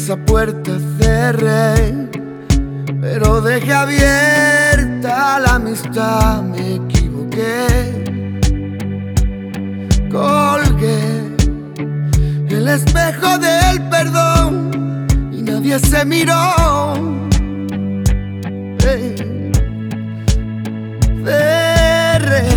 esa puerta cerré, pero dejé abierta la amistad. Me equivoqué, colgué el espejo del perdón y nadie se miró. Cerré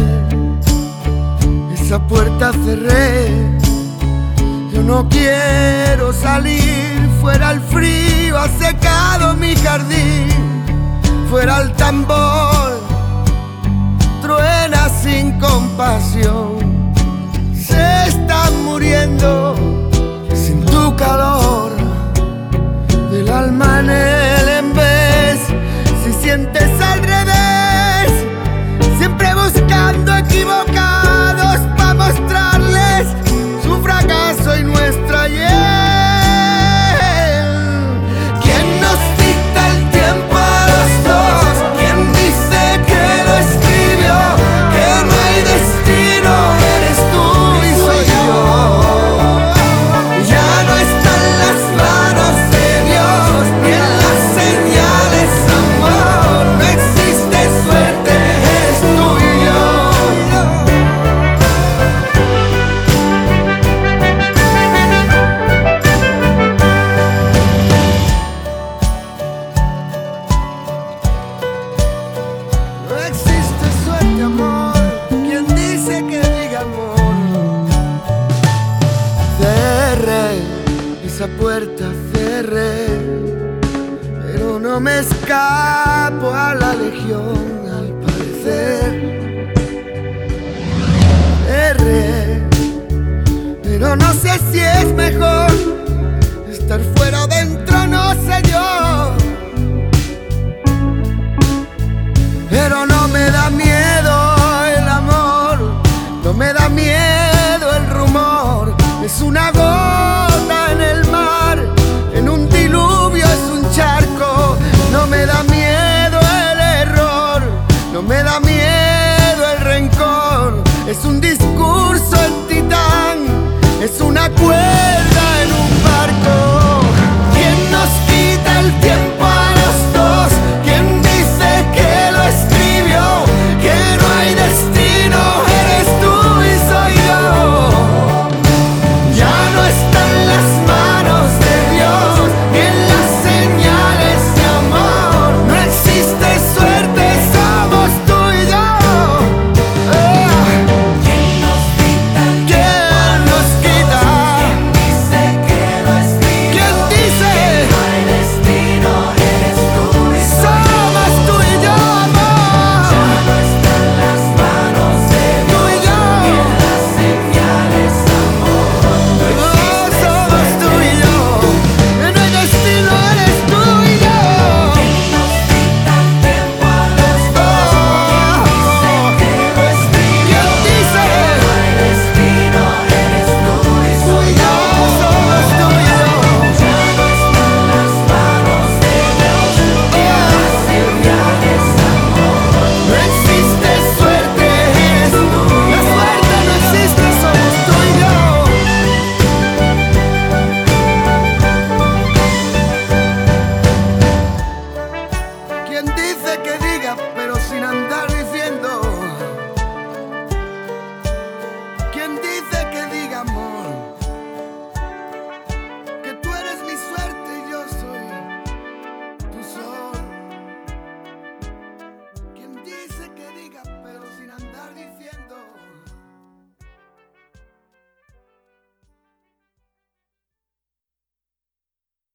esa puerta, cerré. Yo no quiero salir. Fuera el frío ha secado mi jardín. Fuera el tambor truena sin compasión. Se están muriendo sin tu calor del alma en el en vez. Si sientes al revés, siempre buscando equivocados para mostrarles su fracaso y nuestra hiel. ¿Quién nos dicta el tiempo a los dos? ¿Quién dice que lo escribió? Que no hay destino, eres tú y soy yo. Ya no están las manos de Dios ni en las señales, amor. No existe suerte, eres tú y yo. No existe suerte, amor. ¿Quién dice que diga amor? Cerré esa puerta, cerré, pero no me escapo a la legión al parecer. Cerré, pero no sé si es mejor estar fuera o dentro, no sé yo. Pero no me da miedo